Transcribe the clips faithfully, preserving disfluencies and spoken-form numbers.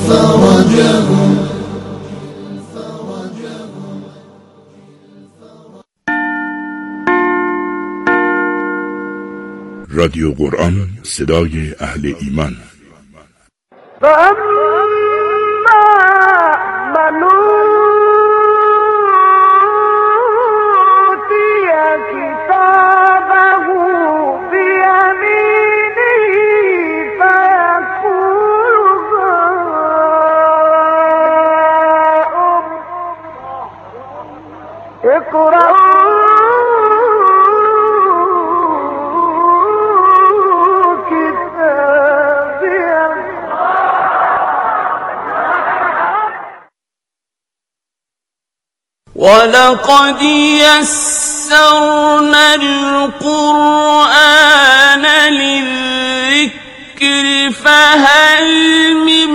فرجهم. رادیو قرآن، صدای اهل ایمان. فأما من أوتي كتابه بيمينه فيقول هاؤم اقرءوا وَلَقَدْ يَسَّرْنَا الْقُرْآنَ لِلذِّكْرِ فَهَلْ مِن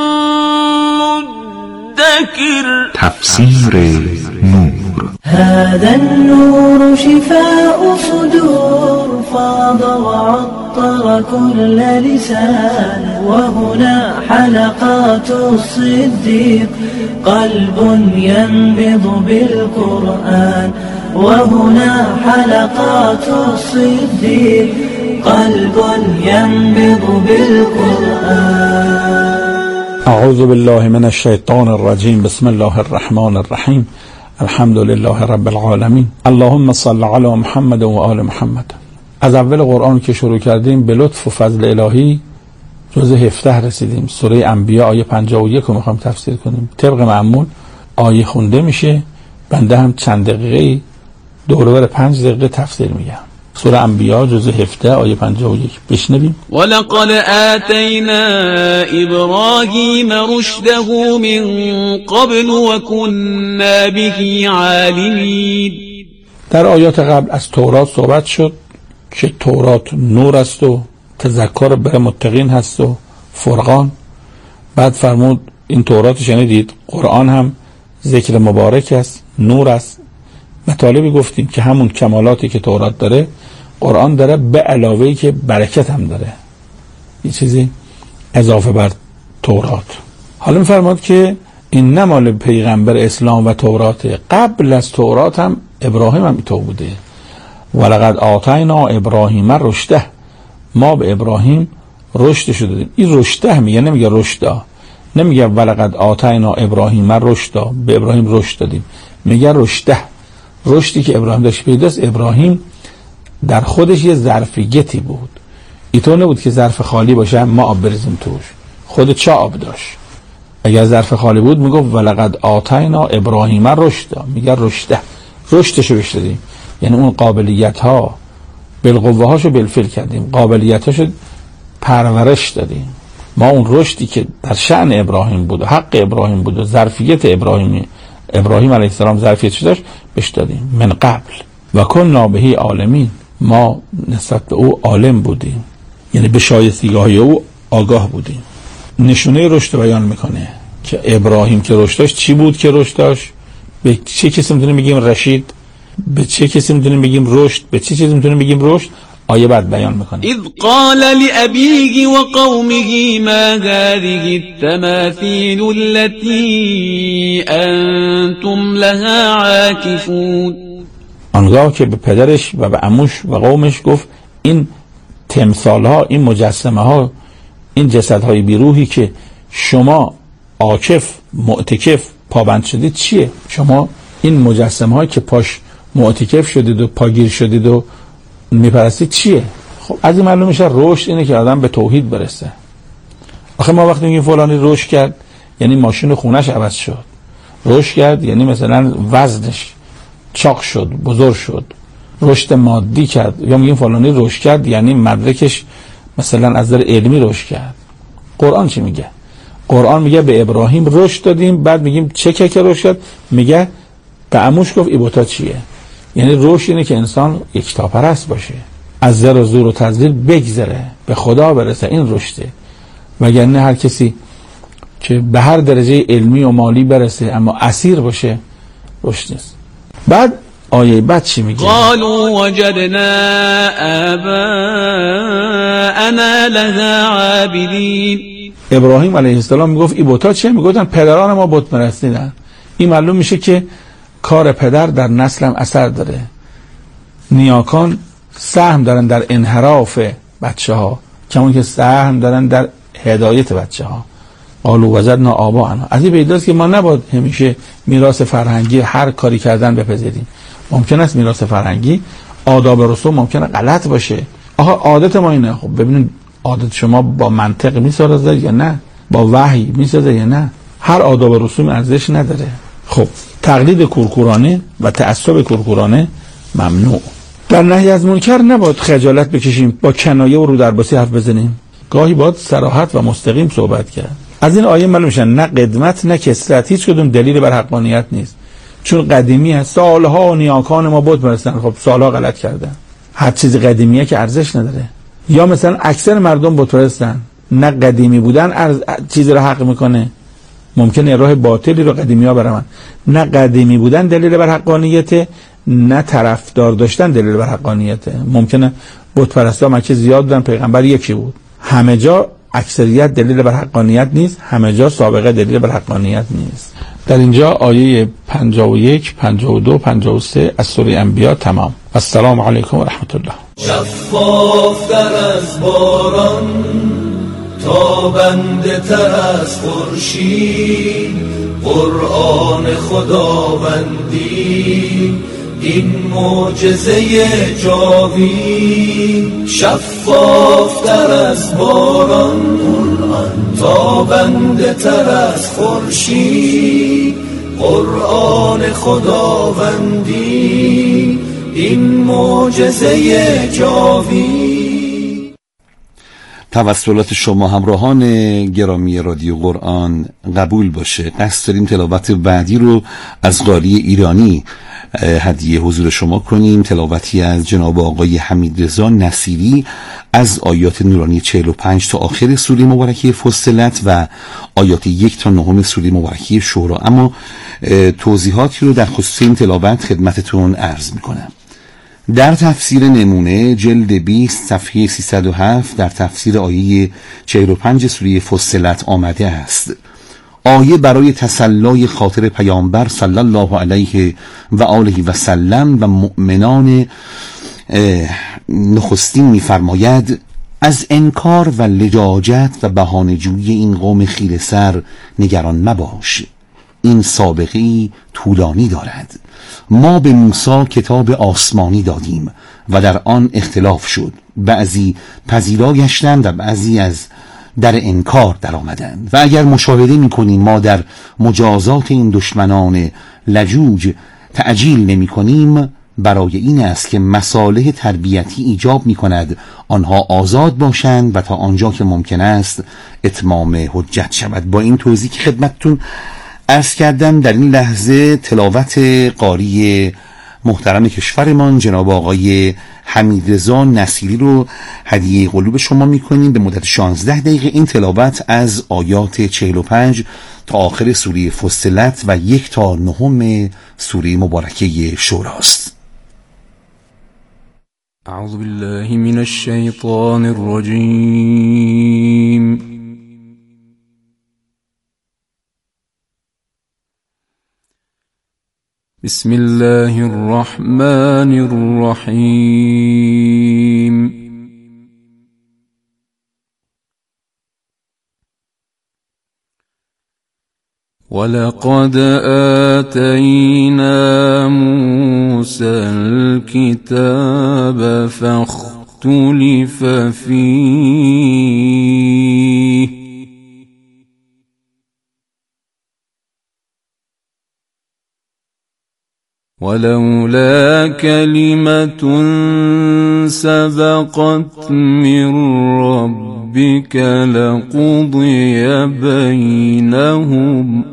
مُّدَّكِرٍ. تفسیر نور. هذا النور شفاء صدور فاض وعطر كل لسان وهنا حلقات الصديق قلب ينبض بالقرآن وهنا حلقات الصديق قلب ينبض بالقرآن. اعوذ بالله من الشیطان الرجیم. بسم الله الرحمن الرحیم. الحمد لله رب العالمین. اللهم صل علی محمد و آل محمد. از اول قرآن که شروع کردیم به لطف و فضل الهی جزء هفده رسیدیم. سوره انبیاء آیه پنجاه و یک رو میخوایم تفسیر کنیم. طبق معمول آیه خونده میشه، بنده هم چند دقیقه دورور پنج دقیقه تفسیر میگم. سوره انبیاء جزء هفده آیه پنجاه و یک بشنویم. ولقد آتینا ابراهیم رشده من قبل وكنا به عالمین. در آیات قبل از تورات صحبت شد که تورات نور است و تذکر برای متقین هست و فرقان. بعد فرمود این تورات شنیدید، قرآن هم ذکر مبارک است، نور است. مطالبی گفتیم که همون کمالاتی که تورات داره قرآن داره، به علاوه‌ای که برکت هم داره، یه چیزی اضافه بر تورات. حالا می‌فرماد که این نه مال پیغمبر اسلام و تورات، قبل از تورات هم ابراهیم هم اینطور بوده. ولقد آتینا ابراهیم رشده، ما به ابراهیم رشدش دادیم. این رشده میگه، نمیگه رشدا، نمیگه ولقد آتینا ابراهیم رشدا، به ابراهیم رشد دادیم، میگه رشده. رشدی که ابراهیم داشت پیداست. ابراهیم در خودش یه ظرفیتی بود، اینطور نبود که ظرف خالی باشه ما آب بریزیم توش، خود چه آب داشت. اگر ظرف خالی بود میگفت ولقد آتینا ابراهیم رشدا، میگه رشده، رشدشو بهش دادیم. یعنی اون قابلیت ها بالقوه هاشو بالفعل کردیم، قابلیت هاشو پرورش دادیم. ما اون رشدی که در شأن ابراهیم بود و حق ابراهیم بود و ظرفیت ابراهیمی ابراهیم علیه السلام ظرفیتش داشت بهش دادیم من قبل. و کنا بهی عالمین، ما نسبت به او عالم بودیم، یعنی به شایستگی‌های او آگاه بودیم. نشونه رشد بیان میکنه که ابراهیم که رشد داشت چی بود که رشد داشت. به چه کسی میتونیم بگیم رشید، به چه کسی میتونیم بگیم رشد، به چه چیزی میتونیم بگیم رشد. آیه بعد بیان میکنه. اذ قال لأبيه وقومه ما هذه التماثيل التي انتم لها عاكفون. آنگاه که به پدرش و به عموش و قومش گفت این تمثال ها، این مجسمه ها، این جسد های بیروحی که شما عاکف معتکف پابند شدید چیه؟ شما این مجسمه هایی که پاش معتکف شدید و پاگیر شدید و میپرستید چیه؟ خب از این معلوم میشه رشد اینه که آدم به توحید برسه. آخه ما وقتی میگیم فلانی رشد کرد یعنی ماشین خونش عوض شد، رشد کرد یعنی مثلا وزنش چاق شد، بزرگ شد، رشد مادی کرد، یا میگیم فلانی رشد کرد یعنی مدرکش مثلا از نظر علمی رشد کرد. قرآن چی میگه؟ قرآن میگه به ابراهیم رشد دادیم. بعد میگیم چه که رشد کرد؟ میگه به عموش گفت ایبوتا چیه؟ یعنی رشد اینه که انسان یکتاپرست باشه، از زر و زور و تضلیل بگذره، به خدا برسه، این رشده. وگرنه هر کسی که به هر درجه علمی و مالی برسه اما اسیر باشه رشد نیست. بعد آیه بعد چی میگه؟ قالوا وجدنا آباءنا لها عابدین. ابراهیم علیه السلام میگفت این بوتا چیه؟ میگفتن پدران ما بت پرستیدن. این معلوم میشه که کار پدر در نسل هم اثر داره. نیاکان سهم دارن در انحراف بچه ها، کمون که سهم دارن در هدایت بچه ها. قالوا وجدنا آباءنا. از این پیداست که ما نباید همیشه میراث فرهنگی هر کاری کردن بپذیریم. ممکن است میراث فرهنگی آداب رسوم ممکنه غلط باشه. آها عادت ما اینه. خب ببینید عادت شما با منطق میسازه یا نه؟ با وحی میسازه یا نه؟ هر آداب رسوم ارزش نداره. خب تقلید کورکورانه و تعصب کورکورانه ممنوع. در نهی از منکر نباید خجالت بکشیم، با کنایه و رودرباسی حرف بزنیم. گاهی باید صراحت و مستقیم صحبت کرد. از این آیه معلوم میشه نه قدمت نه کثرت هیچ کدوم دلیل بر حقانیت نیست، چون قدیمی هست. سالها نیاکان ما بت پرستن، خب سالها غلط کردن. هر چیز قدیمیه که ارزش نداره. یا مثلا اکثر مردم بت پرستن، نه قدیمی بودن ارز... چیزی رو حق میکنه. ممکنه راه باطلی رو قدیمی‌ها برن. نه قدیمی بودن دلیل بر حقانیت، نه طرفدار داشتن دلیل بر حقانیته. ممکنه بت پرستا مکه زیاد بودن، پیغمبر یکی بود. همه جا اکثریت دلیل بر حقانیت نیست، همه جا سابقه دلیل بر حقانیت نیست. در اینجا آیه پنجاه و یک، پنجاه و دو، پنجاه و سه از سوره انبیاء تمام. السلام علیکم و رحمت الله. شفاف در از باران، تابنده تر از خورشید، قرآن خداوندی این معجزه جاوید. شفاف تر از باران، تابنده تر از خورشید، قرآن خداوندی این معجزه جاوید. توسلات شما همراهان گرامی رادیو قرآن قبول باشه. قصد داریم تلاوت بعدی رو از قاری ایرانی هدیه حضور شما کنیم. تلاوتی از جناب آقای حمیدرضا نصیری از آیات نورانی چهل و پنج تا آخر سوره مبارکه فصلت و آیات یک تا نهم سوره مبارکه شورا. اما توضیحاتی رو در خصوص این تلاوت خدمتتون عرض میکنم. در تفسیر نمونه جلد بیست صفحه سیصد و هفت در تفسیر آیه چهل و پنج سوره فصلت آمده است: آیه برای تسلای خاطر پیامبر صلی الله علیه و آله و سلم و مؤمنان نخستین می‌فرماید: از انکار و لجاجت و بهانه‌جویی این قوم خیره سر نگران مباش. این سابقه‌ای طولانی دارد. ما به موسی کتاب آسمانی دادیم و در آن اختلاف شد. بعضی پذیرا گشتند و بعضی از در انکار در آمدند. و اگر مشاهده می‌کنیم ما در مجازات این دشمنان لجوج تعجیل نمی‌کنیم، برای این است که مصالح تربیتی ایجاب می‌کند آنها آزاد باشند و تا آنجا که ممکن است اتمام حجت شود. با این توضیح که خدمتتون عرض کردم، در این لحظه تلاوت قاری محترم کشورمان جناب آقای حمیدرضا نصیری رو هدیه قلوب شما میکنیم به مدت شانزده دقیقه. این تلاوت از آیات چهل و پنج تا آخر سوره فصلت و یک تا نهم سوره مبارکه شوراست. اعوذ بالله من الشیطان الرجیم. بسم الله الرحمن الرحیم. ولقد آتینا موسی الكتاب فاختلف فیه ولولا كلمة سبقت من ربك لقضي بينهم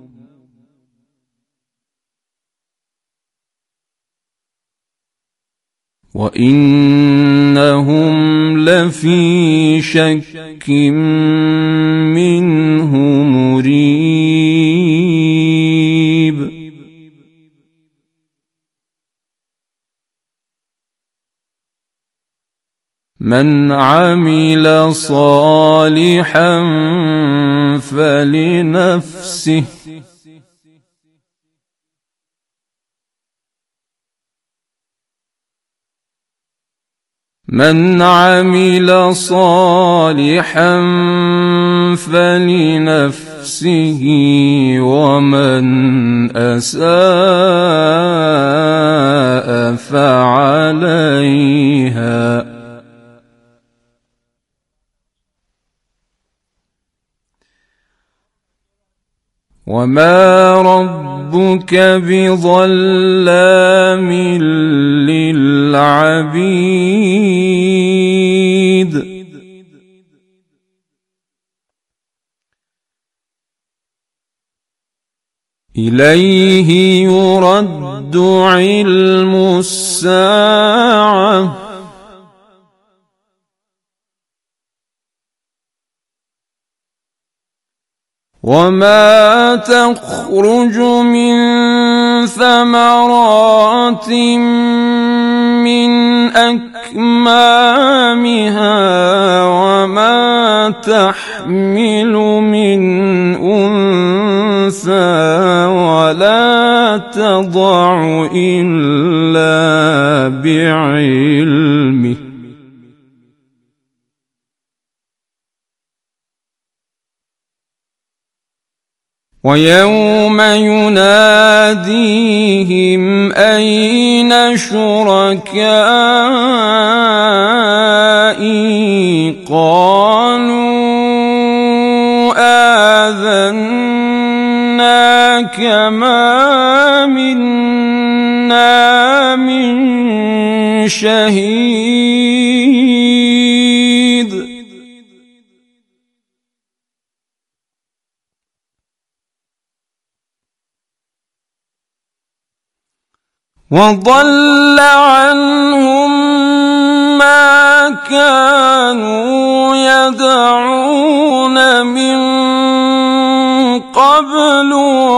وإنهم لفي شك منه مريب. من عمل صالحا فلنفسه من عمل صالحا فلنفسه ومن أساء فعليها وما ربك بظلام للعبيد إليه يرد علم الساعة وما تخرج من ثمرات من أكمامها وما تحمل من أنثى ولا تضع إلا بعلمه ويوم يناديهم أين شركائي قالوا آذناك ما منا من شهيد وضل عنهم ما كانوا يدعون من قبل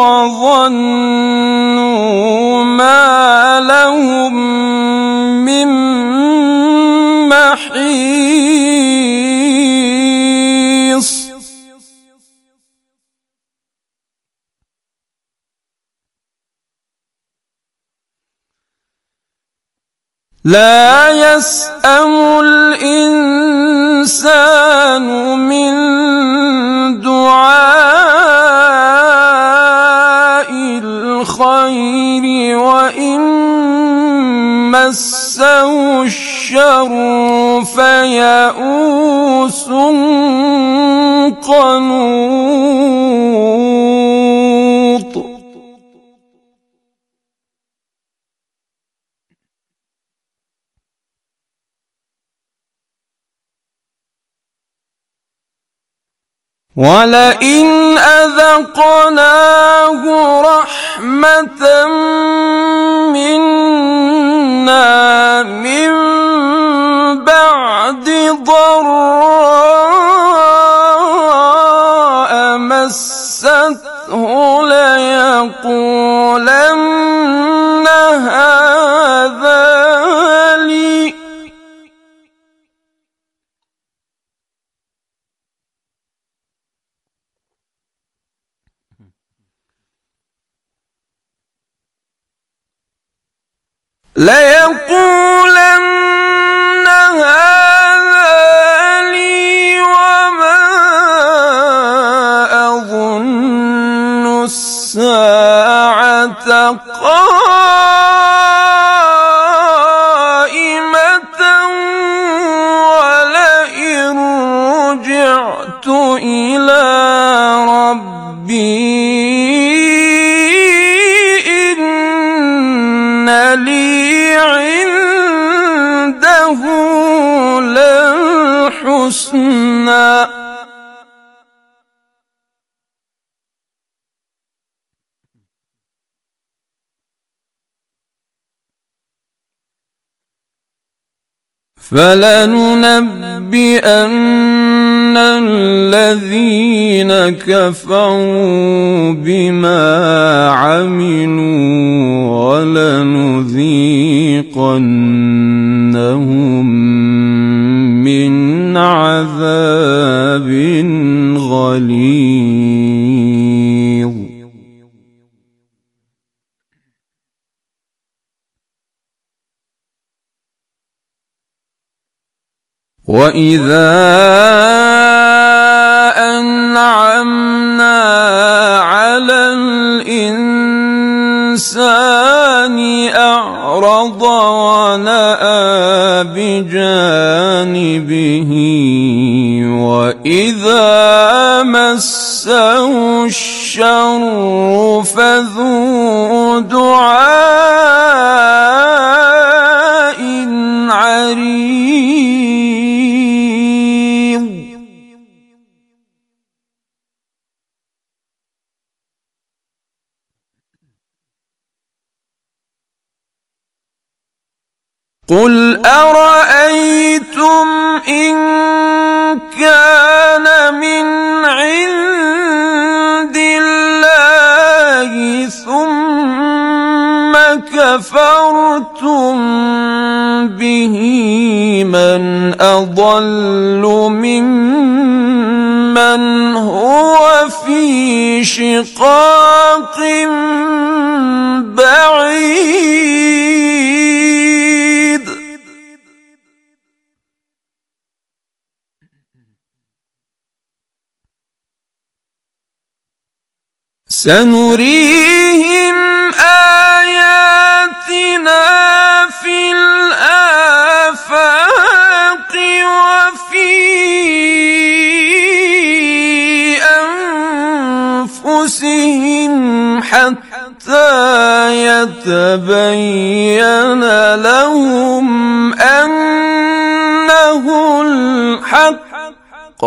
وظنوا ما لهم من محيص لا يسأم الإنسان من دعاء الخير وإن مسه الشر فيئوس قنوط ولئن أذقناه رحمة منا من بعد ضراء مسته ليقولن هذا لي ليقولن هذا لي وما أظن الساعة قائمة ولئن رجعت إلى ربي إن لي عنده للحسنى فلننبئن الذين كفروا بما عملوا ولنذيقنهم من عذاب غليظ وإذا أنعمنا على الإنسان أعرض ونأى بجانبه وإذا مسه الشر فذو دعاء عريض. قل أرأيتم إن كان من عند الله ثم كفرتم به من أضل ممن هو في شقاق بعيد. سنريهم آياتنا في الآفاق وفي أنفسهم حتى يتبين لهم أنه الحق.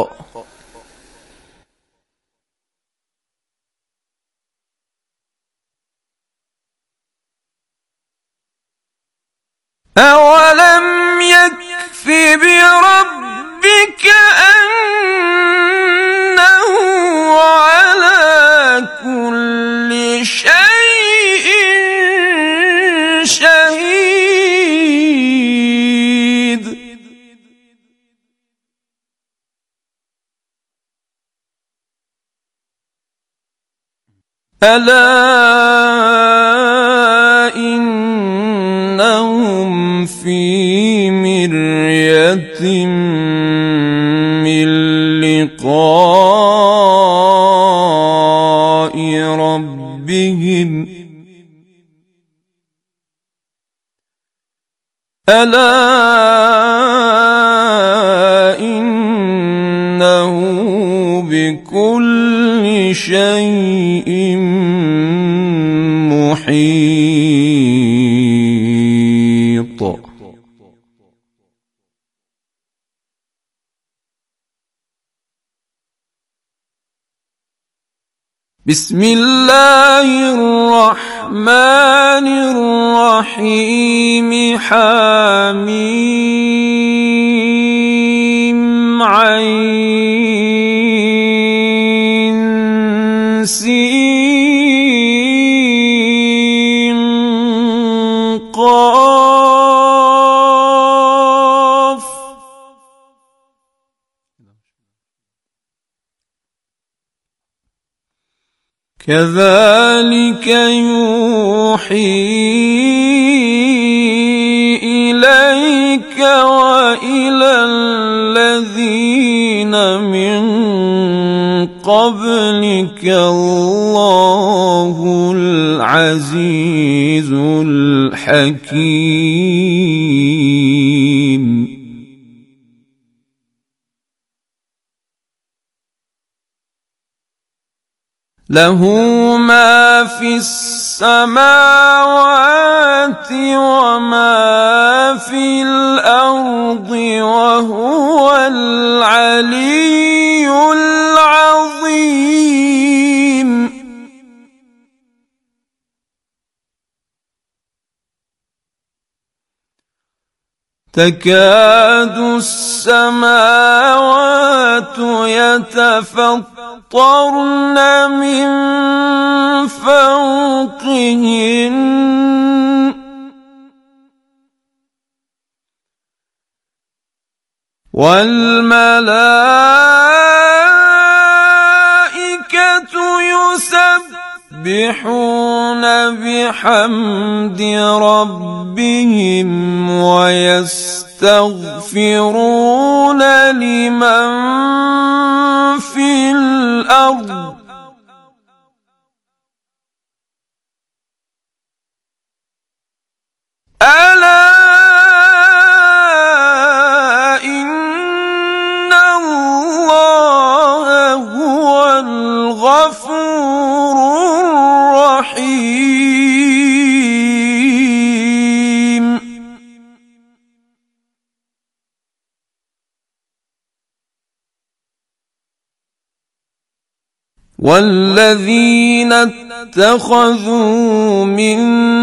أولم يكف بربك أنه على كل شيء شهيد. ألا إنهم في مرية من لقاء ربهم ألا إنه بكل شيء محيط. بسم الله الرحمن الرحيم. حميم عين سين قاف. كذلك يوحي إليك وإلى الذين من قبلك الله العزيز الحكيم. له ما في السماوات وما في الأرض وهو العلي العظيم. تكاد السماوات يتفطرن من فوقهن والملائكة يسبحون بحمد ربهم ويستغفرون يستغفرون لمن في الأرض ألا إن الله هو الغفور الرحيم والذين اتخذوا من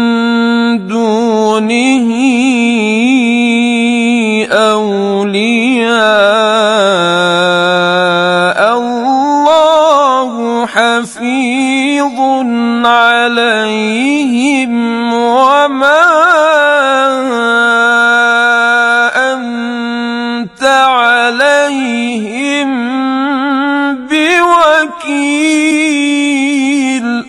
دونه أولياء الله حفيظ عليهم وما أنت عليهم بوكيل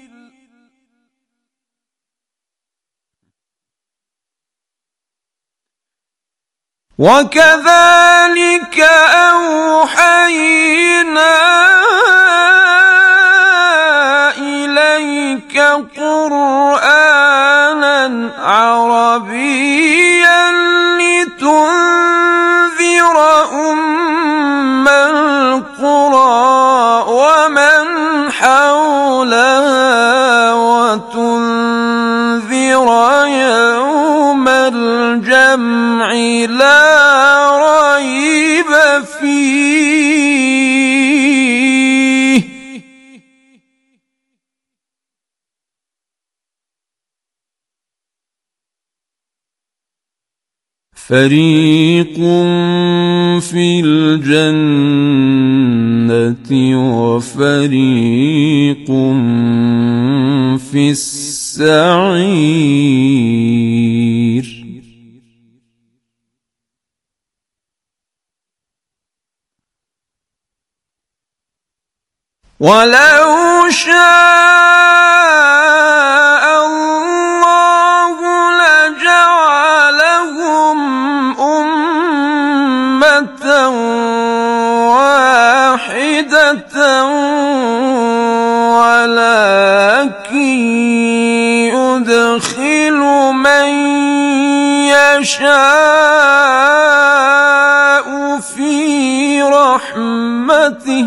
وكذلك أوحينا إليك قرآنا عربيا لتنذر أم القرى ومن حولها وتنذر يوم الجمع لا ريب فيه فريق في الجنة وفريق في السعير ولو شاء الله لجعلهم أمة واحدة ولكن يدخل من يشاء في رحمته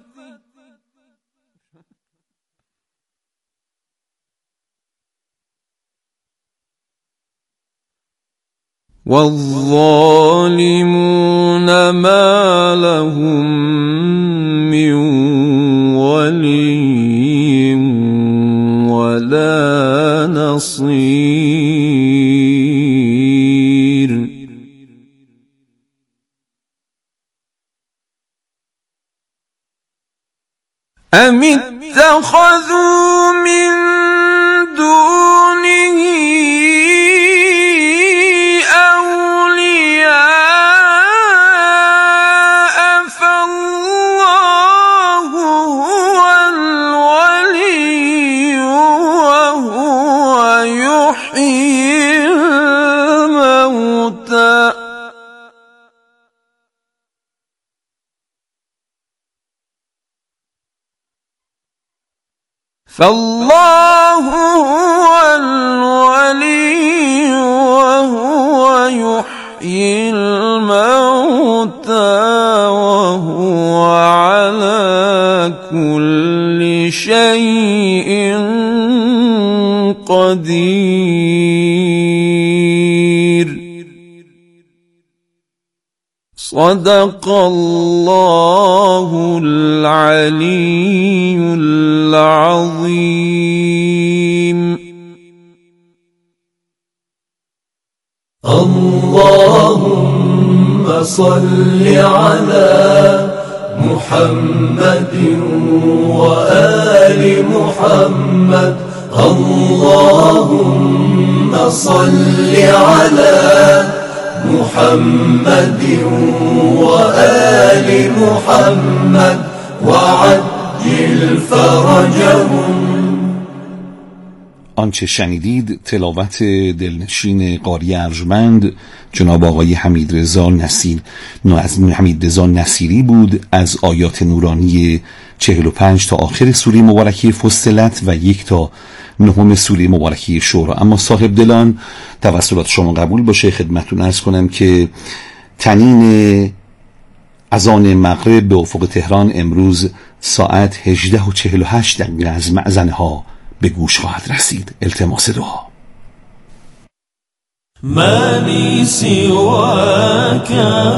والظالمون ما لهم من ولي ولا نصير أم اتخذوا من دونه فالله هو الولي وهو يحيي الموتى وهو على كل شيء قدير صدق الله العلي العظيم. اللهم صل على محمد وآل محمد. اللهم صل على محمد وآل محمد وعجل فرجهم. آنچه شنیدید تلاوت دلنشین قاری ارجمند جناب آقای حمید رضا نصیر حمید رضا نصیری بود از آیات نورانی چهل و پنج تا آخر سوره مبارکه فصلت و یک تا نهم سوره مبارکه شورا. اما صاحب دلان توسلات شما قبول باشه، خدمتتون عرض کنم که تنین اذان مغرب به افق تهران امروز ساعت هجده و چهل و هشت دقیقه از مأذنه ها به گوش خواهد رسید. التماس دعا. ما لي سواك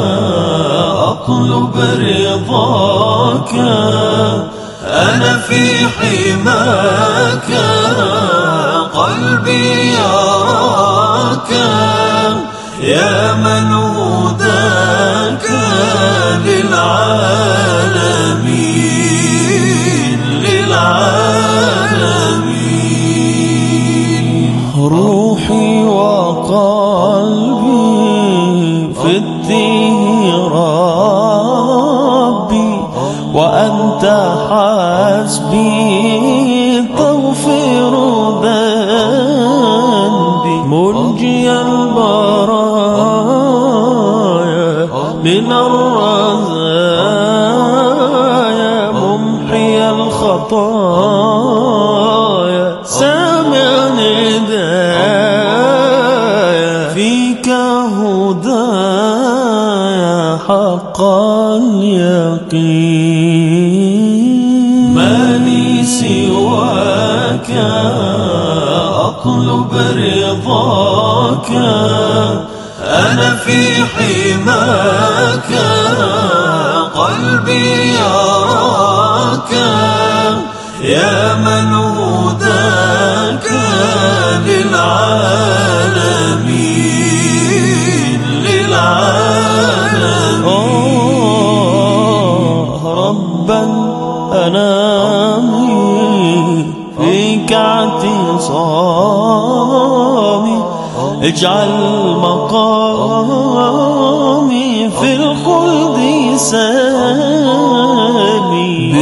أطلب رضاك أنا في حماك قلبي يراك يا من هداك للعالمين للعالمين. روحي وقلبي فديه ربي وأنت حسبي تغفر ذنبي منجي البرايا من الرزايا ممحي الخطايا سامع ندايا فيك هدايا حقا اليقين. ما لي سواك أطلب رضاك أنا في حماك قلبي يراك يا من هداك للعالمين للعالمين. أوه ربا أنامي فيك اعتصامي اجعل مقامي في الخلد سامي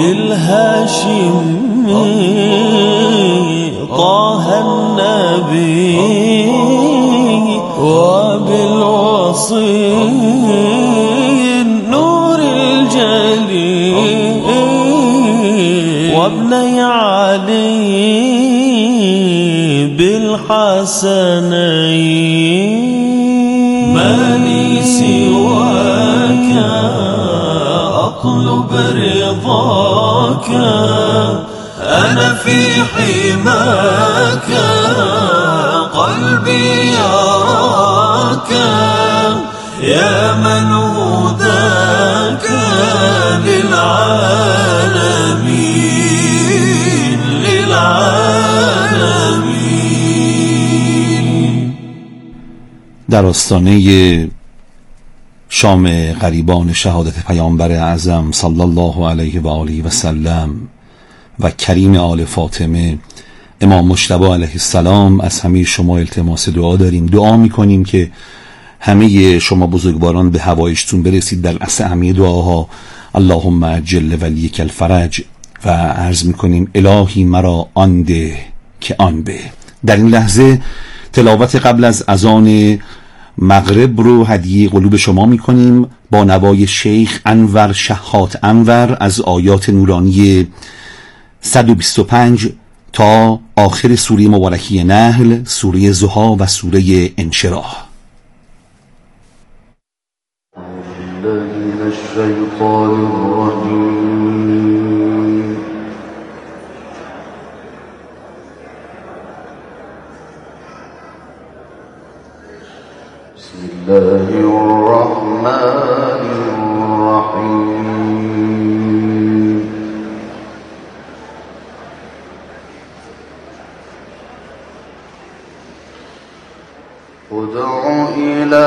بالهاشمي طه النبي وبالوصي النور الجليل وابني علي بالحسنين. ما لي سواك أطلب رضاك أنا في حماك قلبي يراك يا من هداك للعالمين للعالمين. در آستانه شام قریبان شهادت پیامبر اعظم صلی الله علیه و آله و سلم و کریم آل فاطمه امام مجتبی علیه السلام از همه شما التماس دعا داریم. دعا میکنیم که همه شما بزرگواران به هوایشتون برسید. در اصل همه دعاها اللهم عجل ولیک الفرج و عرض میکنیم الهی مرا آن ده که آن به. در این لحظه تلاوت قبل از اذان مغرب رو هدیه قلوب شما میکنیم با نوای شیخ انور شحات انور از آیات نورانی صد و بیست و پنج تا آخر سوره مبارکه نحل، سوره ضحی و سوره انشراح. من الشیطان الرجیم. بسم الله الرحمن الرحیم. ادع إلى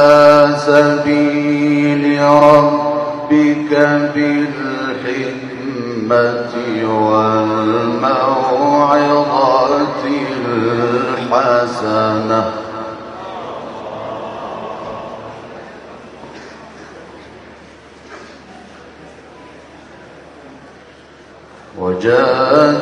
سبيل ربك بالحكمة والموعظة الحسنة وجاهد